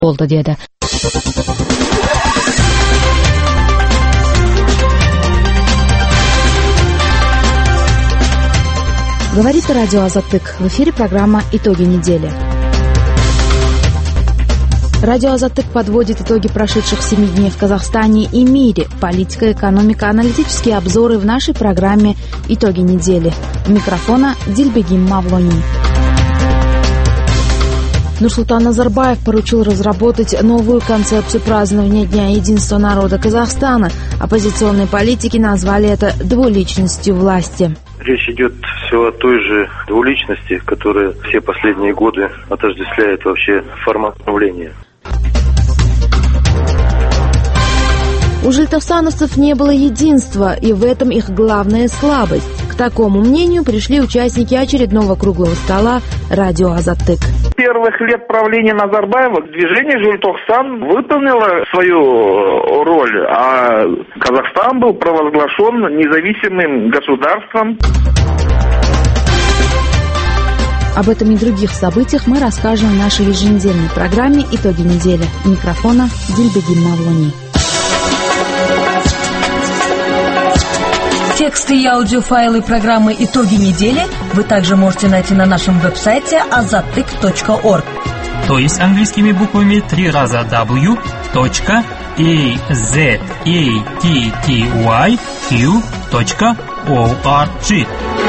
oldu dedi. Говорит радио Азаттык. В эфире программа «Итоги недели». Радио Азаттык подводит итоги прошедших 7 дней в Казахстане и мире. Политика, экономика, аналитические обзоры в нашей программе «Итоги недели». У микрофона Дильбегим Мавлони. Нурсултан Назарбаев поручил разработать новую концепцию празднования Дня единства народа Казахстана. Оппозиционные политики назвали это двуличностью власти. Речь идет все о той же двуличности, которая все последние годы отождествляет вообще формат правления. У жильтовстановцев не было единства, и в этом их главная слабость. К такому мнению пришли участники очередного круглого стола «Радио Азаттык». С первых лет правления Назарбаева движение Жильтовстан выполнило свою роль, а Казахстан был провозглашен независимым государством. Об этом и других событиях мы расскажем в нашей еженедельной программе «Итоги недели». У микрофона Дильбегим Мавлони. Тексты и аудиофайлы программы «Итоги недели» вы также можете найти на нашем веб-сайте azattyk.org. То есть английскими буквами 3 раза w.azattyq.org.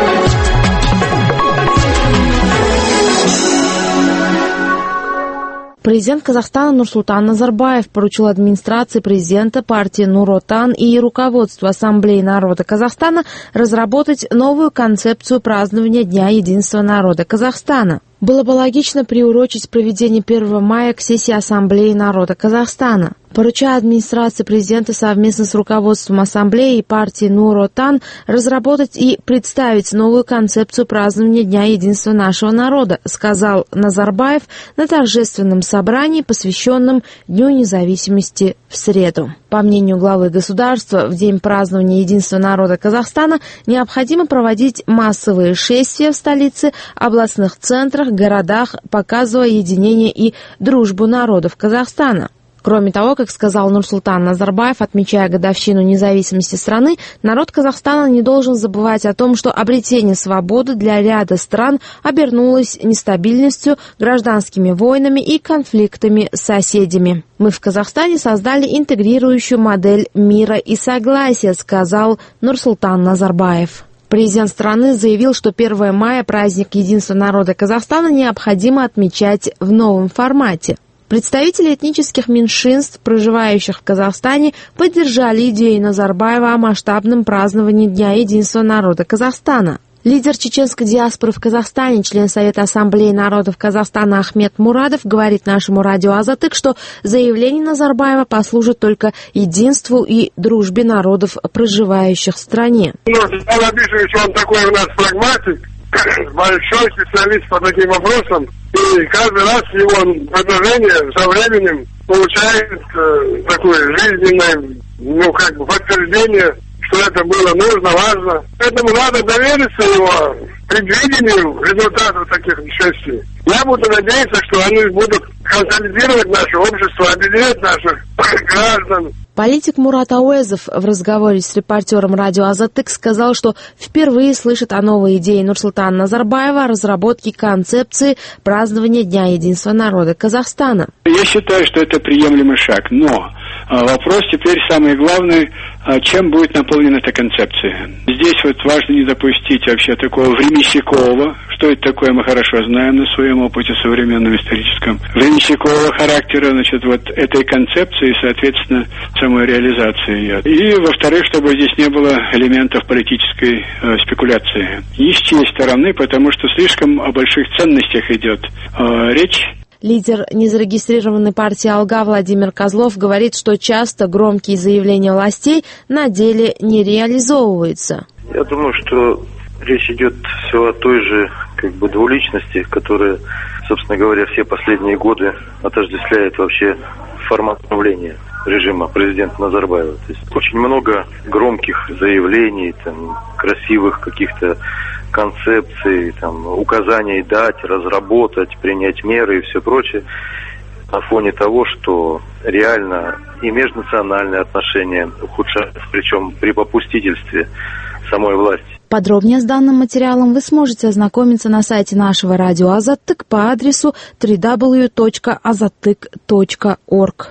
Президент Казахстана Нурсултан Назарбаев поручил администрации президента партии Нур-Отан и руководству Ассамблеи народа Казахстана разработать новую концепцию празднования Дня единства народа Казахстана. Было бы логично приурочить проведение 1 мая к сессии Ассамблеи народа Казахстана. Поручая администрации президента совместно с руководством Ассамблеи и партии Нур-Отан разработать и представить новую концепцию празднования Дня единства нашего народа, сказал Назарбаев на торжественном собрании, посвященном Дню независимости в среду. По мнению главы государства, в день празднования единства народа Казахстана необходимо проводить массовые шествия в столице, областных центрах, городах, показывая единение и дружбу народов Казахстана. Кроме того, как сказал Нурсултан Назарбаев, отмечая годовщину независимости страны, народ Казахстана не должен забывать о том, что обретение свободы для ряда стран обернулось нестабильностью, гражданскими войнами и конфликтами с соседями. Мы в Казахстане создали интегрирующую модель мира и согласия, сказал Нурсултан Назарбаев. Президент страны заявил, что 1 мая, праздник единства народа Казахстана, необходимо отмечать в новом формате. Представители этнических меньшинств, проживающих в Казахстане, поддержали идею Назарбаева о масштабном праздновании Дня единства народа Казахстана. Лидер чеченской диаспоры в Казахстане, член Совета Ассамблеи народов Казахстана Ахмед Мурадов говорит нашему радио Азаттык, что заявление Назарбаева послужит только единству и дружбе народов, проживающих в стране. Я напишу, что он такой у нас прагматик, большой специалист по таким вопросам. И каждый раз его предложение со временем получает такое жизненное, подтверждение, что это было нужно, важно. Поэтому надо довериться его предвидению результатов таких шествий. Я буду надеяться, что они будут консолидировать наше общество, объединять наших граждан. Политик Мурат Ауэзов в разговоре с репортером радио Азаттык сказал, что впервые слышит о новой идее Нурсултана Назарбаева о разработке концепции празднования Дня единства народа Казахстана. Я считаю, что это приемлемый шаг, но вопрос теперь самый главный, чем будет наполнена эта концепция. Здесь важно не допустить вообще такого временщикового, что это такое мы хорошо знаем на своем опыте современном историческом, временщикового характера, этой концепции и, соответственно, самой реализации ее. И, во-вторых, чтобы здесь не было элементов политической спекуляции. Ни с чьей стороны, потому что слишком о больших ценностях идет речь. Лидер незарегистрированной партии «Алга» Владимир Козлов говорит, что часто громкие заявления властей на деле не реализовываются. Я думаю, что речь идет все о той же двуличности, которая, собственно говоря, все последние годы отождествляет вообще формат правления режима президента Назарбаева. То есть очень много громких заявлений, красивых каких-то концепций, указаний дать, разработать, принять меры и все прочее. на фоне того, что реально и межнациональные отношения ухудшаются, причем при попустительстве самой власти. Подробнее с данным материалом вы сможете ознакомиться на сайте нашего радио Азаттык по адресу www.azattyk.org.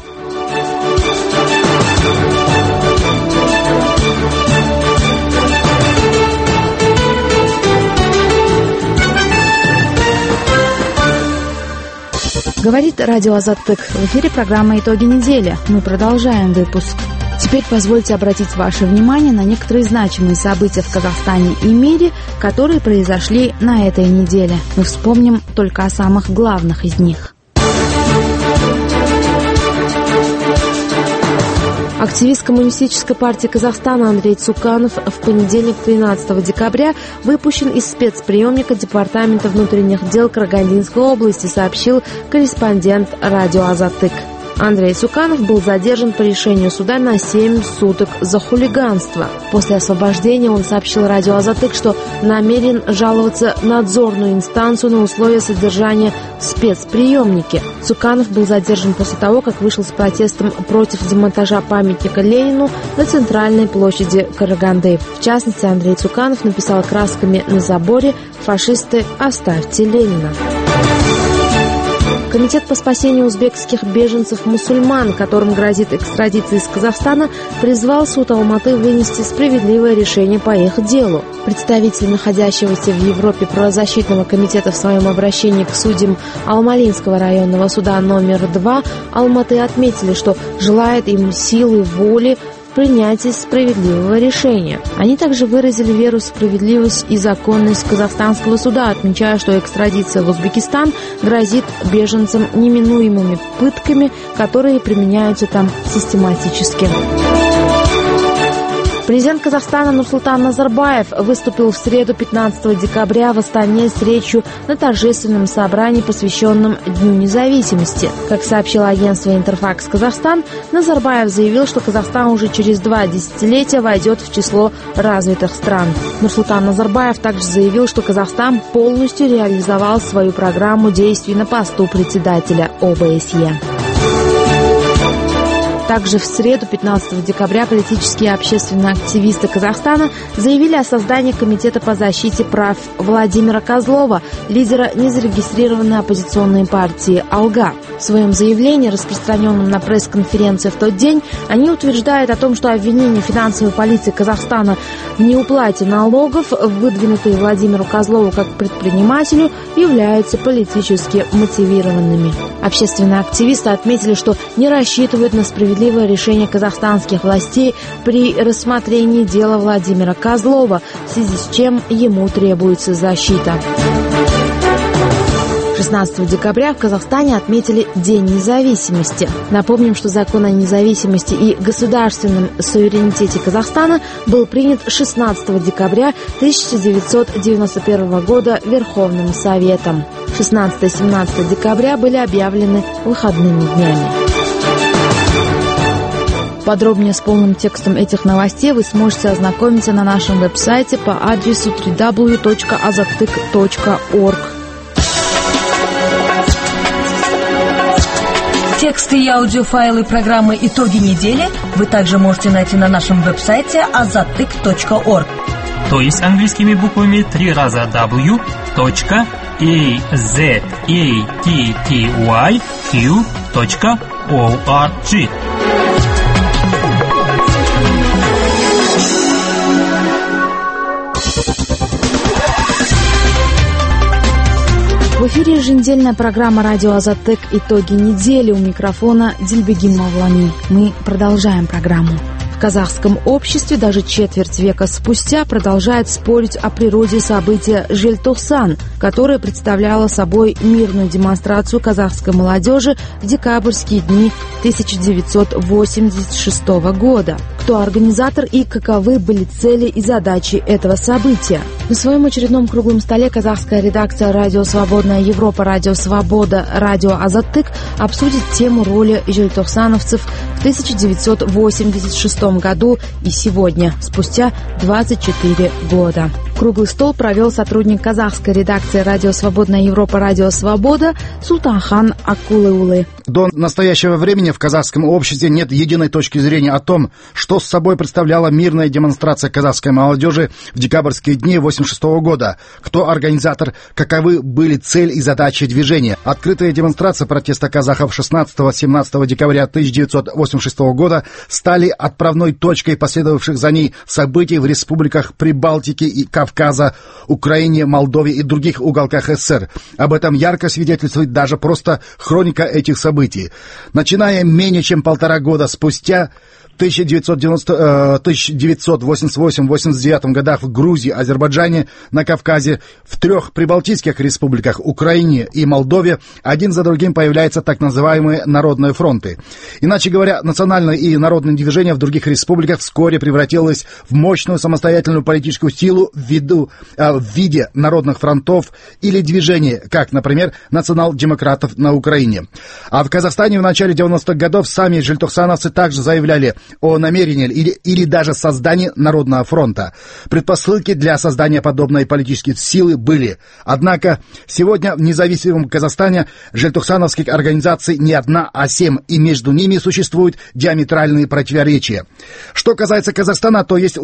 Говорит радио Азаттык. В эфире программа «Итоги недели». Мы продолжаем выпуск. Теперь позвольте обратить ваше внимание на некоторые значимые события в Казахстане и мире, которые произошли на этой неделе. Мы вспомним только о самых главных из них. Активист Коммунистической партии Казахстана Андрей Цуканов в понедельник, 13 декабря, выпущен из спецприемника Департамента внутренних дел Карагандинской области, сообщил корреспондент радио Азаттык. Андрей Цуканов был задержан по решению суда на 7 суток за хулиганство. После освобождения он сообщил радио Азаттык, что намерен жаловаться в надзорную инстанцию на условия содержания в спецприемнике. Цуканов был задержан после того, как вышел с протестом против демонтажа памятника Ленину на центральной площади Караганды. В частности, Андрей Цуканов написал красками на заборе «Фашисты, оставьте Ленина». Комитет по спасению узбекских беженцев-мусульман, которым грозит экстрадиция из Казахстана, призвал суд Алматы вынести справедливое решение по их делу. Представитель находящегося в Европе правозащитного комитета в своем обращении к судьям Алмалинского районного суда номер 2 Алматы отметили, что желает им силы воли принятия справедливого решения. Они также выразили веру в справедливость и законность казахстанского суда, отмечая, что экстрадиция в Узбекистан грозит беженцам неминуемыми пытками, которые применяются там систематически. Президент Казахстана Нурсултан Назарбаев выступил в среду 15 декабря в Астане с речью на торжественном собрании, посвященном Дню независимости. Как сообщило агентство «Интерфакс Казахстан», Назарбаев заявил, что Казахстан уже через 2 десятилетия войдет в число развитых стран. Нурсултан Назарбаев также заявил, что Казахстан полностью реализовал свою программу действий на посту председателя ОБСЕ. Также в среду, 15 декабря, политические и общественные активисты Казахстана заявили о создании Комитета по защите прав Владимира Козлова, лидера незарегистрированной оппозиционной партии «Алга». В своем заявлении, распространенном на пресс-конференции в тот день, они утверждают о том, что обвинения финансовой полиции Казахстана в неуплате налогов, выдвинутые Владимиру Козлову как предпринимателю, являются политически мотивированными. Общественные активисты отметили, что не рассчитывают на справедливое решение казахстанских властей при рассмотрении дела Владимира Козлова, в связи с чем ему требуется защита. 16 декабря в Казахстане отметили День независимости. Напомним, что закон о независимости и государственном суверенитете Казахстана был принят 16 декабря 1991 года Верховным Советом. 16-17 декабря были объявлены выходными днями. Подробнее с полным текстом этих новостей вы сможете ознакомиться на нашем веб-сайте по адресу www.azattyk.org. Тексты и аудиофайлы программы «Итоги недели» вы также можете найти на нашем веб-сайте azattyk.org. То есть английскими буквами 3 раза w.azattyq.org. В эфире еженедельная программа «Радио Азаттык. Итоги недели». У микрофона Дильбегим Мавлани. Мы продолжаем программу. В казахском обществе даже четверть века спустя продолжают спорить о природе события Желтоқсан, которое представляло собой мирную демонстрацию казахской молодежи в декабрьские дни 1986 года. Кто организатор и каковы были цели и задачи этого события? На своем очередном круглом столе казахская редакция «Радио Свободная Европа», «Радио Свобода», «Радио Азаттык» обсудит тему роли желтоқсановцев в 1986 году и сегодня, спустя 24 года. Круглый стол провел сотрудник казахской редакции «Радио Свободная Европа», «Радио Свобода» Султанхан Акулыулы. До настоящего времени в казахском обществе нет единой точки зрения о том, что с собой представляла мирная демонстрация казахской молодежи в декабрьские дни 1986 года, кто организатор, каковы были цель и задачи движения. Открытая демонстрация протеста казахов 16-17 декабря 1986 года стали отправной точкой последовавших за ней событий в республиках Прибалтики и Кавказа, Украине, Молдове и других уголках СССР. Об этом ярко свидетельствует даже просто хроника этих событий. Начиная менее чем 1,5 года спустя, в 1988-89 годах в Грузии, Азербайджане, на Кавказе, в 3 прибалтийских республиках, Украине и Молдове один за другим появляются так называемые народные фронты. Иначе говоря, национальное и народное движение в других республиках вскоре превратилось в мощную самостоятельную политическую силу в виде народных фронтов или движений, как, например, национал-демократов на Украине. А в Казахстане в начале 90-х годов сами жельтохсановцы также заявляли о намерении или даже создании Народного фронта. Предпосылки для создания подобной политической силы были. Однако сегодня в независимом Казахстане жельтохсановских организаций не одна, а 7, и между ними существуют диаметральные противоречия. Что касается Казахстана, то есть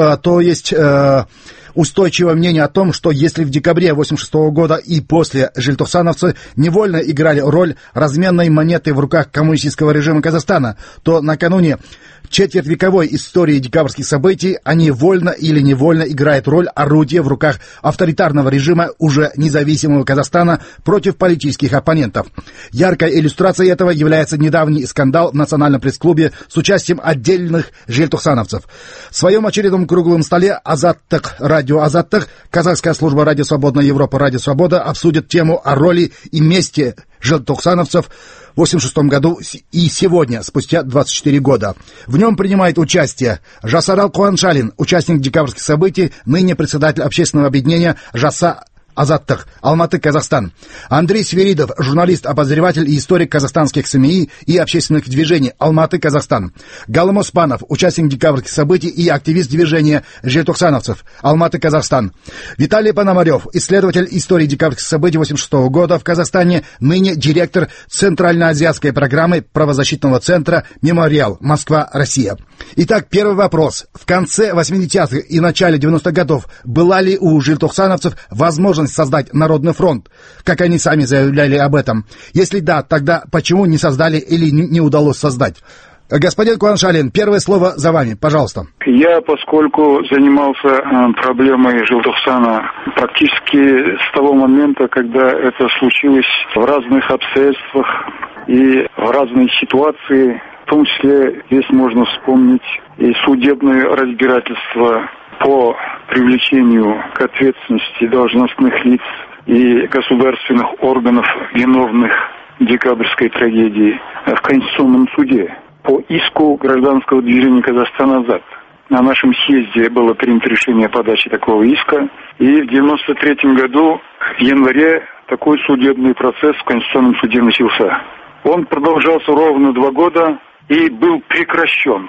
устойчивое мнение о том, что если в декабре 1986 года и после жельтохсановцы невольно играли роль разменной монеты в руках коммунистического режима Казахстана, то накануне четвертьвековой истории декабрьских событий они вольно или невольно играют роль орудия в руках авторитарного режима уже независимого Казахстана против политических оппонентов. Яркой иллюстрацией этого является недавний скандал в Национальном пресс-клубе с участием отдельных жельтохсановцев. В своем очередном круглом столе Азаттык, радио Азаттык, казахская служба «Радио Свободная Европа», «Радио Свобода» обсудит тему о роли и месте жельтохсановцев в 1986 году и сегодня, спустя 24 года. В нем принимает участие Жасарал Куаншалин, участник декабрьских событий, ныне председатель общественного объединения «Жаса Азаттык», Алматы, Казахстан. Андрей Свиридов, журналист-обозреватель и историк казахстанских СМИ и общественных движений, Алматы, Казахстан. Галым Оспанов, участник декабрьских событий и активист движения жельтохсановцев, Алматы, Казахстан. Виталий Пономарев, исследователь истории декабрьских событий 1986 года в Казахстане, ныне директор Центральноазиатской программы правозащитного центра «Мемориал», Москва, Россия. Итак, первый вопрос. В конце 80-х и начале 90-х годов была ли у жельтохсановцев возможность создать Народный фронт, как они сами заявляли об этом? Если да, тогда почему не создали или не удалось создать? Господин Куаншалин, первое слово за вами, пожалуйста. Я, поскольку занимался проблемой Жельтохсана практически с того момента, когда это случилось в разных обстоятельствах и в разной ситуации, в том числе здесь можно вспомнить и судебное разбирательство по привлечению к ответственности должностных лиц и государственных органов, виновных в декабрьской трагедии, в Конституционном суде по иску гражданского движения «Казахстан Азат». На нашем съезде было принято решение о подаче такого иска, и в 1993 году в январе такой судебный процесс в Конституционном суде начался. Он продолжался ровно 2 года и был прекращен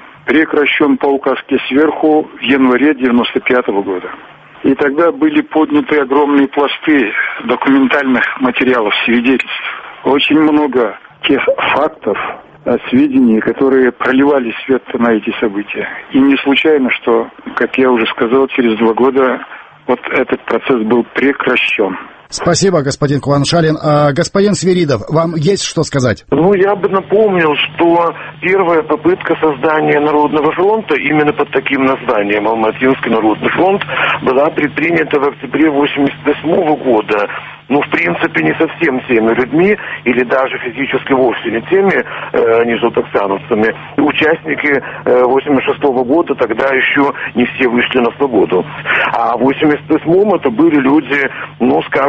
по указке сверху в январе 1995 года. И тогда были подняты огромные пласты документальных материалов, свидетельств. Очень много тех фактов, сведений, которые проливали свет на эти события. И не случайно, что, как я уже сказал, через 2 года вот этот процесс был прекращен. Спасибо, господин Куаншалин. Господин Свиридов, вам есть что сказать? Я бы напомнил, что первая попытка создания Народного фронта именно под таким названием Алматинский народный фронт была предпринята в октябре 1988 года. В принципе, не совсем теми людьми, или даже физически вовсе не теми жельтохсановцами. Участники 1986 года тогда еще не все вышли на свободу. А в 1988-м это были люди, скажем,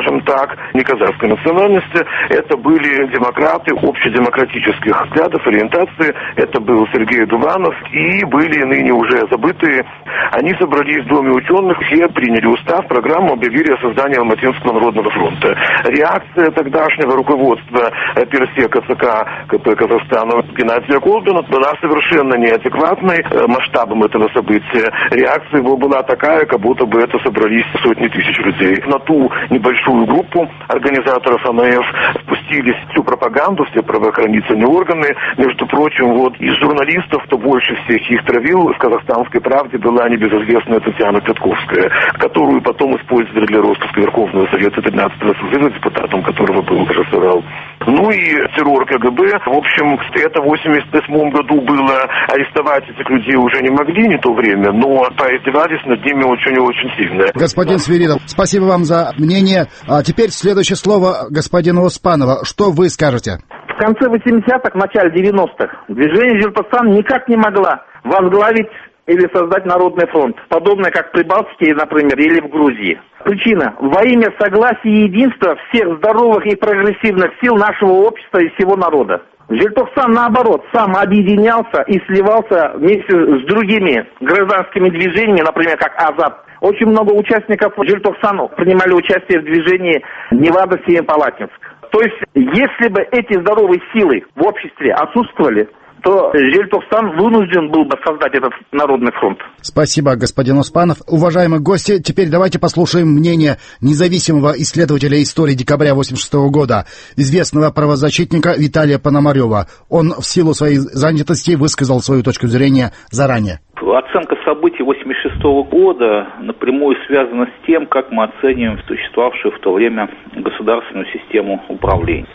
скажем так, не казахской национальности. Это были демократы общедемократических взглядов, ориентации. Это был Сергей Дуванов и были ныне уже забытые. Они собрались в Доме ученых, все приняли устав, программу, объявили о создании Алматинского народного фронта. Реакция тогдашнего руководства Персека ЦК КП Казахстана Геннадия Колбина была совершенно неадекватной масштабом этого события. Реакция его была такая, как будто бы это собрались сотни тысяч людей. На ту небольшую группу организаторов АМФ спустились всю пропаганду, все правоохранительные органы. Между прочим, вот из журналистов, кто больше всех их травил, в «Казахстанской правде» была небезызвестная Татьяна Пятковская, которую потом использовали для распуска Верховного Совета 13-го созыва, депутатом которого был Жасурал. Ну и террор КГБ. В общем, это в 1988 году было. Арестовать этих людей уже не могли, не то время, но поиздевались над ними очень и очень сильно. Господин Свиридов, спасибо вам за мнение. А теперь следующее слово господину Оспанова. Что вы скажете? В конце 80-х, начале 90-х движение Желтосан никак не могла возглавить или создать Народный фронт, подобное как в Прибалтике, например, или в Грузии. Причина. Во имя согласия и единства всех здоровых и прогрессивных сил нашего общества и всего народа. Желтосан, наоборот, сам объединялся и сливался вместе с другими гражданскими движениями, например, как Азат. Очень много участников Желтосана принимали участие в движении Невада-Семипалатинск. То есть, если бы эти здоровые силы в обществе отсутствовали, то Желтосан вынужден был бы создать этот Народный фронт. Спасибо, господин Оспанов. Уважаемые гости, теперь давайте послушаем мнение независимого исследователя истории декабря 1986 года, известного правозащитника Виталия Пономарева. Он в силу своей занятости высказал свою точку зрения заранее. Оценка событий 1986 года напрямую связана с тем, как мы оцениваем существовавшую в то время государственную систему управления.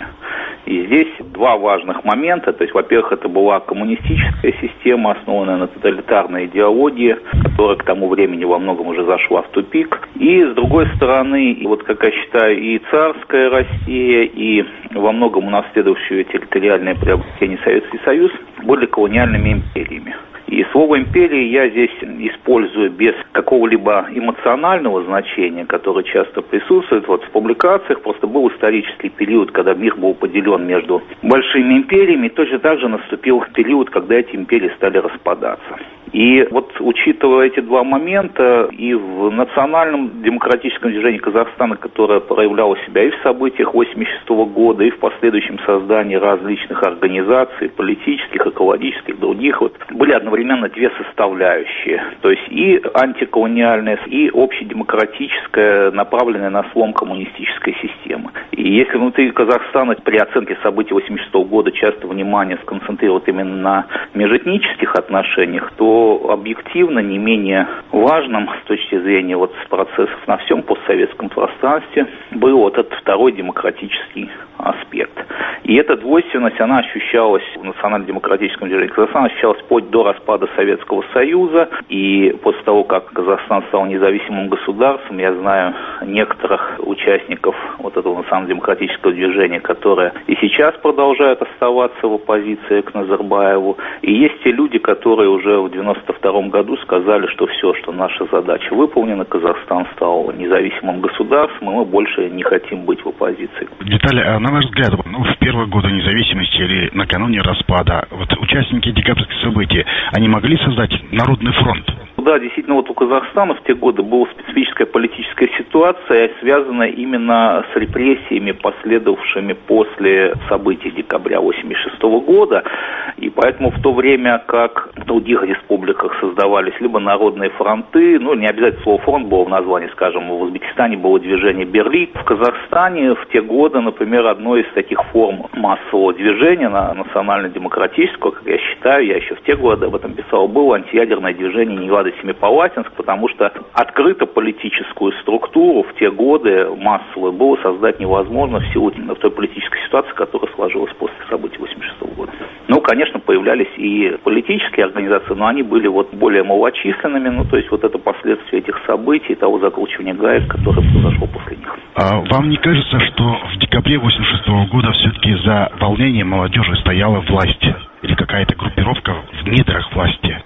И здесь два важных момента. То есть, во-первых, это была коммунистическая система, основанная на тоталитарной идеологии, которая к тому времени во многом уже зашла в тупик. И, с другой стороны, вот, как я считаю, и царская Россия, и во многом унаследовавшие территориальное приобретение Советский Союз были колониальными империями. И слово «империя» я здесь использую без какого-либо эмоционального значения, которое часто присутствует. Вот в публикациях просто был исторический период, когда мир был поделен между большими империями, и точно так же наступил период, когда эти империи стали распадаться. И вот учитывая эти два момента, и в национальном демократическом движении Казахстана, которое проявляло себя и в событиях 1986 года, и в последующем создании различных организаций, политических, экологических, других, вот, были одновременно две составляющие. То есть и антиколониальная, и общедемократическая, направленная на слом коммунистической системы. И если внутри Казахстана при оценке событий 1986 года часто внимание сконцентрировать именно на межэтнических отношениях, то объективно не менее важным с точки зрения вот процессов на всем постсоветском пространстве был вот этот второй демократический аспект. И эта двойственность, она ощущалась в национально-демократическом движении Казахстана, ощущалась вплоть до распада Советского Союза. И после того, как Казахстан стал независимым государством, я знаю некоторых участников вот этого национально-демократического движения, которые и сейчас продолжают оставаться в оппозиции к Назарбаеву. И есть те люди, которые уже в 1992 году сказали, что все, что наша задача выполнена, Казахстан стал независимым государством, и мы больше не хотим быть в оппозиции. Виталий, на ваш взгляд, в первые годы независимости или накануне распада, вот участники декабрьских событий, они могли создать Народный фронт? Да, действительно, вот у Казахстана в те годы была специфическая политическая ситуация, связанная именно с репрессиями, последовавшими после событий декабря 1986 года. И поэтому в то время, как в других республиках создавались либо народные фронты, ну, не обязательно слово «фронт» было в названии, скажем, в Узбекистане было движение «Берлит». В Казахстане в те годы, например, одной из таких форм массового движения, национально-демократического, как я считаю, я еще в те годы об этом писал, было антиядерное движение Невада-Семипалатинск, потому что открыто политическую структуру в те годы массовую было создать невозможно в силу той политической ситуации, которая сложилась после событий 1986 года. Ну, конечно, появлялись и политические организации, но они были вот более малочисленными, ну, то есть вот это последствия этих событий, того закручивания гаек, которое произошло после них. А вам не кажется, что в декабре 1986 года все-таки за волнением молодежи стояла власть или какая-то группировка в недрах власти?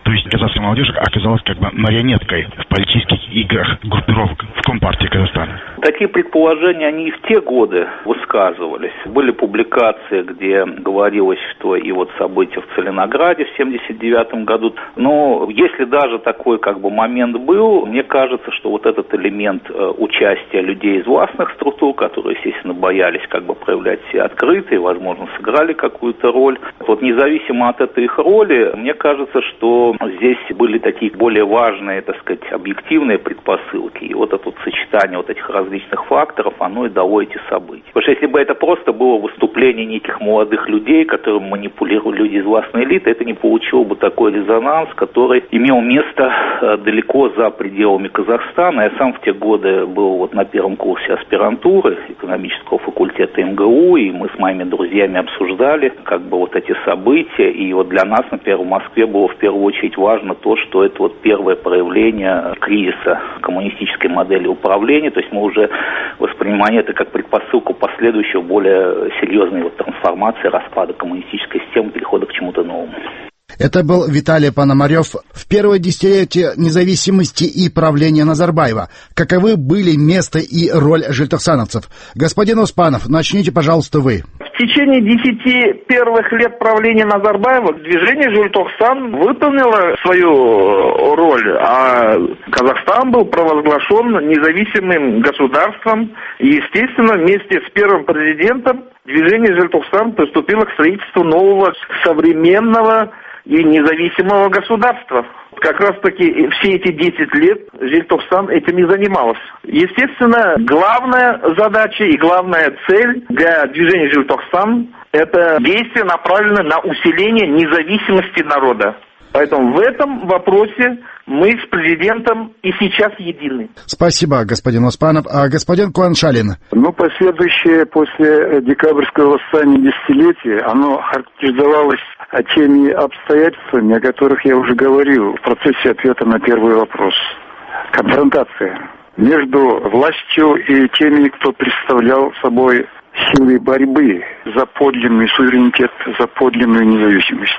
То есть казахская молодежь оказалась как бы марионеткой в политических играх группировок в Компартии Казахстана. Такие предположения, они и в те годы высказывались. Были публикации, где говорилось, что и вот события в Целинограде в 1979 году. Но если даже такой как бы момент был, мне кажется, что вот этот элемент участия людей из властных структур, которые, естественно, боялись как бы проявлять себя открыто и, возможно, сыграли какую-то роль. Вот независимо от этой их роли, мне кажется, что здесь были такие более важные, так сказать, объективные предпосылки. И вот это вот сочетание вот этих различных факторов, оно и дало эти события. Потому что если бы это просто было выступление неких молодых людей, которым манипулируют люди из властной элиты, это не получило бы такой резонанс, который имел место далеко за пределами Казахстана. Я сам в те годы был вот на первом курсе аспирантуры экономического факультета МГУ, и мы с моими друзьями обсуждали как бы вот эти события. И вот для нас, например, в Москве было в первую очередь важно то, что это вот первое проявление кризиса коммунистической модели управления. То есть мы уже воспринимали это как предпосылку последующего более серьезной вот трансформации, распада коммунистической системы, перехода к чему-то новому. Это был Виталий Пономарев. В первое десятилетие независимости и правления Назарбаева. Каковы были место и роль жильтохсановцев? Господин Успанов, начните, пожалуйста, вы. В течение 10 первых лет правления Назарбаева движение Жильтохсан выполнило свою роль, а Казахстан был провозглашен независимым государством. И, естественно, вместе с первым президентом движение Жильтохсан приступило к строительству нового современного и независимого государства. Как раз таки все эти 10 лет Жильтохсан этим и занималась. Естественно, главная задача и главная цель для движения Жильтохсан – это действие, направленное на усиление независимости народа. Поэтому в этом вопросе мы с президентом и сейчас едины. Спасибо, господин Успанов. А господин Куаншалин? Последующее после декабрьского восстания десятилетие, оно характеризовалось теми обстоятельствами, о которых я уже говорил в процессе ответа на первый вопрос. Конфронтация между властью и теми, кто представлял собой силы борьбы за подлинный суверенитет, за подлинную независимость.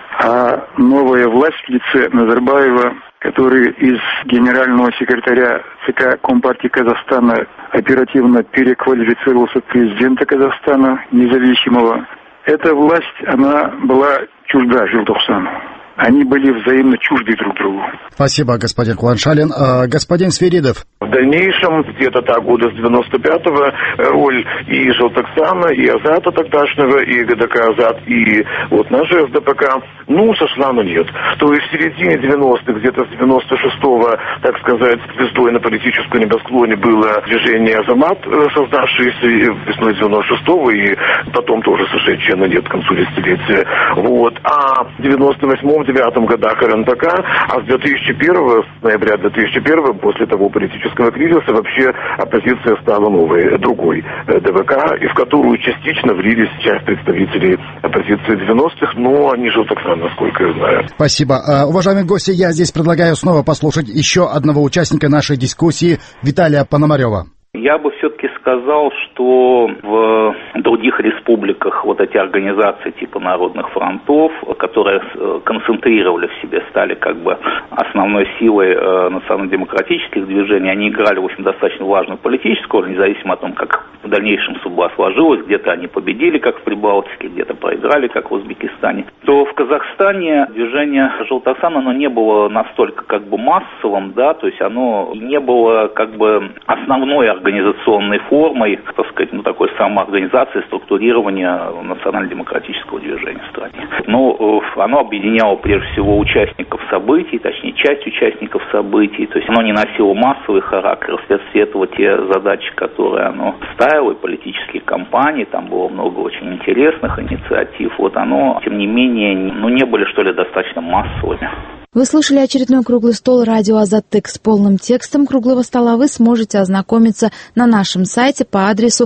А новая власть в лице Назарбаева, который из генерального секретаря ЦК Компартии Казахстана оперативно переквалифицировался в президента Казахстана, независимого, эта власть, она была чужда Жильтохсану. Они были взаимно чужды друг другу. Спасибо, господин Куаншалин. Господин Сверидов. В дальнейшем, где-то так, года с 95-го, роль и Жильтохсана, и Азата тогдашнего, и ГДК Азат, и вот наша СДПК, сошла на нет. То есть в середине 90-х, где-то с 96-го, так сказать, звездой на политическом небосклоне было движение Азамат, создавшееся весной 96-го, и потом тоже сошедшее на нет к концу десятилетия. Вот. А в 98-м, 2009 годах РНПК, а с 2001, с ноября 2001, после того политического кризиса, вообще оппозиция стала новой, другой ДВК, и в которую частично влились часть представителей оппозиции 90-х, но они Жильтохсан, насколько я знаю. Спасибо. Уважаемые гости, я здесь предлагаю снова послушать еще одного участника нашей дискуссии, Виталия Пономарева. Я бы все-таки сказал, что в других республиках вот эти организации типа народных фронтов, которые концентрировали в себе, стали как бы основной силой национально-демократических движений, они играли, в общем, достаточно важную политическую роль, независимо от того, как в дальнейшем судьба сложилась, где-то они победили, как в Прибалтике, где-то проиграли, как в Узбекистане, то в Казахстане движение Жильтохсан, оно не было настолько как бы массовым, да, то есть оно не было как бы основной организационной формой, так сказать, такой самоорганизации, структурирования национально-демократического движения в стране. Но оно объединяло прежде всего участников событий, точнее часть участников событий, то есть оно не носило массовый характер, вследствие этого те задачи, которые оно ставило, и политические кампании, там было много очень интересных инициатив, вот оно, тем не менее, не были, что ли, достаточно массовыми. Вы слышали очередной круглый стол радио Азаттык. С полным текстом круглого стола вы сможете ознакомиться на нашем сайте по адресу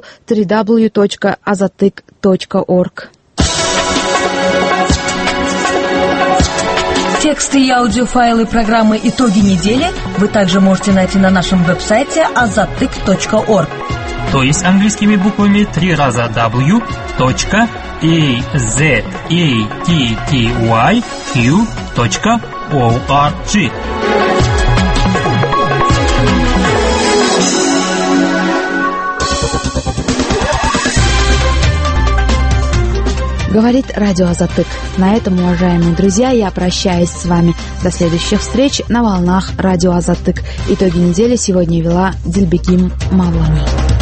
www.azatyk.org. Тексты и аудиофайлы программы «Итоги недели» вы также можете найти на нашем веб-сайте azatyk.org. То есть английскими буквами 3 раза w.azattyq.org. .org. Говорит радио Азатык. На этом, уважаемые друзья, я прощаюсь с вами. До следующих встреч на волнах радио Азатык. Итоги недели сегодня вела Дильбегим Мавлани.